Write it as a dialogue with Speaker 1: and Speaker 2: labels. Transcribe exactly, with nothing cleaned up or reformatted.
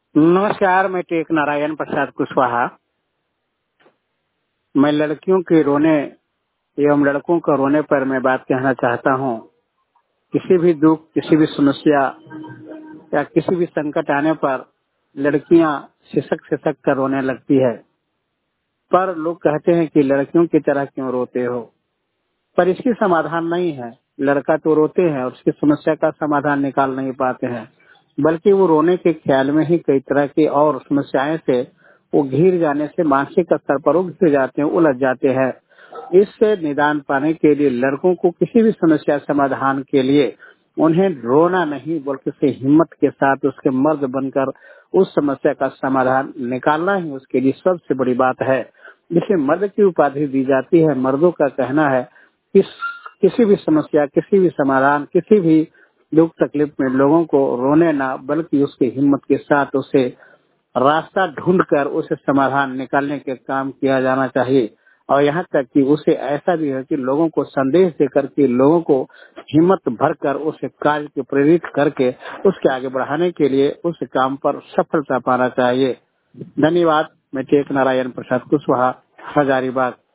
Speaker 1: नमस्कार, मैं टेक नारायण प्रसाद कुशवाहा। मैं लड़कियों के रोने एवं लड़कों का रोने पर मैं बात कहना चाहता हूँ। किसी भी दुख, किसी भी समस्या या किसी भी संकट आने पर लड़कियां सिसक सिसक कर रोने लगती है। पर लोग कहते हैं कि लड़कियों की तरह क्यों रोते हो, पर इसकी समाधान नहीं है। लड़का तो रोते हैं और उसकी समस्या का समाधान निकाल नहीं पाते हैं, बल्कि वो रोने के ख्याल में ही कई तरह की और समस्याएं से वो घिर जाने से मानसिक स्तर पर वो घिर जाते हैं, उलझ जाते हैं। इससे निदान पाने के लिए लड़कों को किसी भी समस्या समाधान के लिए उन्हें रोना नहीं बल्कि उसे हिम्मत के साथ उसके मर्द बनकर उस समस्या का समाधान निकालना ही उसके लिए सबसे बड़ी बात है, जिसे मर्द की उपाधि दी जाती है। मर्दों का कहना है कि किसी भी समस्या, किसी भी समाधान, किसी भी दुख तकलीफ में लोगों को रोने ना बल्कि उसकी हिम्मत के साथ उसे रास्ता ढूंढकर उसे समाधान निकालने के काम किया जाना चाहिए। और यहाँ तक कि उसे ऐसा भी है कि लोगों को संदेश देकर के लोगों को हिम्मत भरकर उसे कार्य के प्रेरित करके उसके आगे बढ़ाने के लिए उस काम पर सफलता पाना चाहिए। धन्यवाद। मैं टेक नारायण प्रसाद कुशवाहा, हजारीबाग।